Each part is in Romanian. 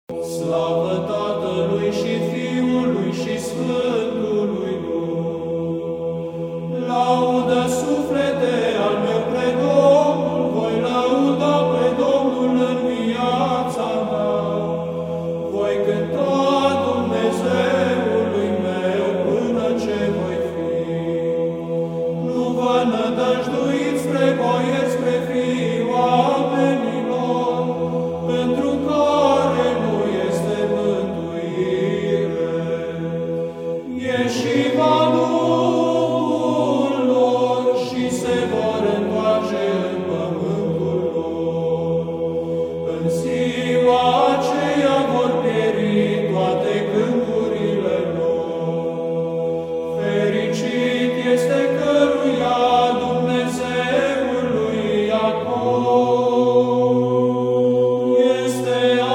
Slavă Tatălui și Fiului și Sfântului Duh! Laudă suflete al meu pre Domnul, voi lăuda pe Domnul în viața mea. Voi cânta Dumnezeului meu până ce voi fi. Nu vă nădăjduiți spre boieri, spre fii oamenilor, pentru care nu este mântuire. Ieșiva Duhul lor și se vor întoarce în pământul lor. În ziua aceea vor pieri toate gândurile lor. Fericit este căruia Dumnezeul lui Iacov este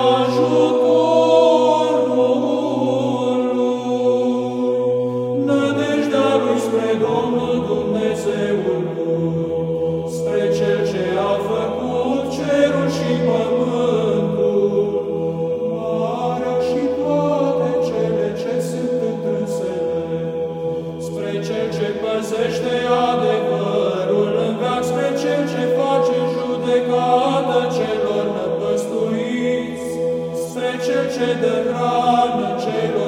ajutorul lui. Nădejdea lui spre Domnul Dumnezeul lui, spre Cel ce a făcut cerul și pământul, marea și toate cele ce sunt întrânsele, spre Cel ce păzește adevărul în veac, spre Cel ce face judecată celor năpăstuiți, spre Cel ce dă hrană celor